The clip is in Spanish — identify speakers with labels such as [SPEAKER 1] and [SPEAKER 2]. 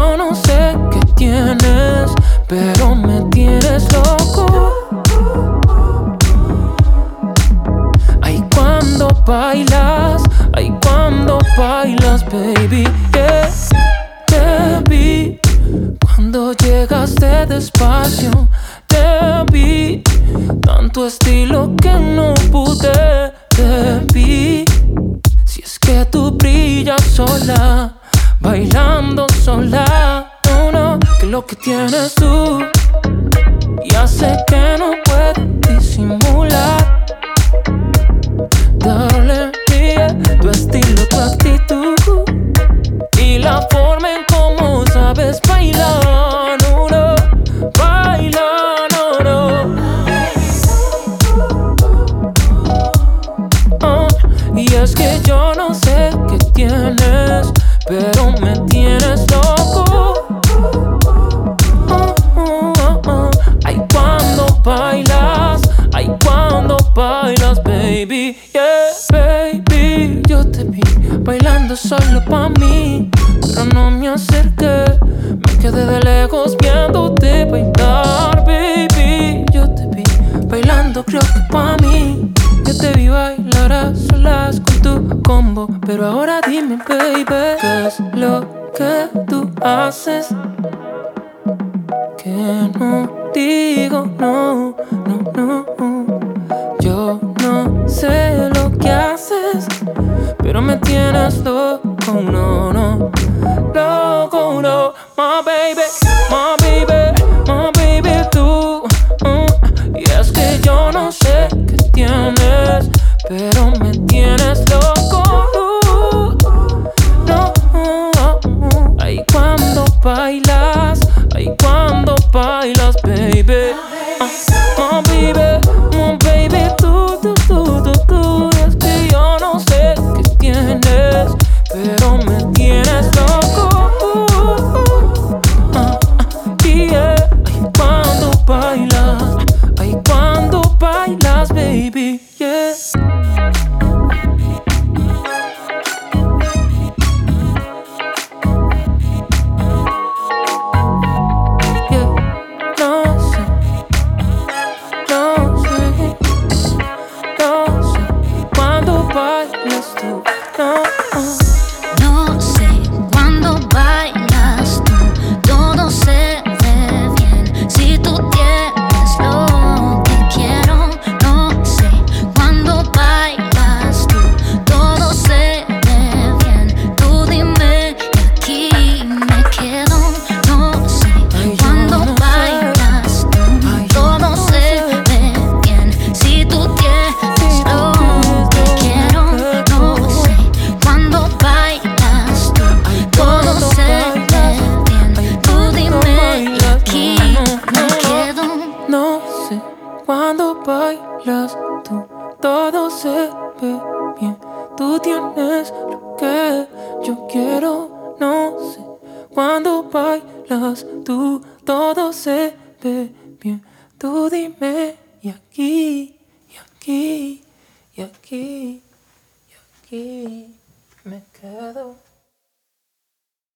[SPEAKER 1] yo no sé qué tienes, pero me tienes loco. Ay, cuando bailas, baby, yeah. Te vi cuando llegaste despacio, te vi, tanto estilo que no pude, te vi. Si es que tú brillas sola, bailando sola, no, no, que lo que tienes tú ya sé que no puedes disimular. Darle, yeah, tu estilo, tu actitud y la forma en cómo sabes bailar, no, no, bailar, no, no. Y es que yo no sé qué tienes, pero me tienes loco. Ay, cuando bailas, baby, yeah. Baby, yo te vi bailando solo pa' mí, pero no me acerqué, me quedé de lejos viéndote bailar, baby. Yo te vi bailando, creo que pa' mí. Yo te vi bailar a solas con tu combo, pero ahora dime, baby, ¿qué es lo que tú haces? Que no digo no, no, no. Yo no sé lo que haces, pero me tienes loco, no, no, loco, no. My baby, my baby, my baby, tú. Y es que yo no sé qué tienes, pero me tienes loco. No, ay, cuando bailas, baby. My baby, tú. Es que yo no sé qué tienes, pero me tienes loco. Yeah. Ay, cuando bailas, baby, yeah.
[SPEAKER 2] No sé cuándo bailas tú, todo se ve bien. Si tú tienes lo que quiero, no sé cuándo bailas tú, todo se ve bien. Tú dime y aquí me quedo. No sé cuándo bailas tú, todo se ve bien. Si tú tienes lo que quiero, no sé cuándo bailas tú, todo se ve bien. Tú dime y aquí me quedo.
[SPEAKER 1] No sé cuándo bailas tú, todo se ve bien. Tú tienes lo que yo quiero. No sé cuándo bailas tú, todo se ve bien. Tú dime y aquí, y aquí, y aquí, y aquí me quedo.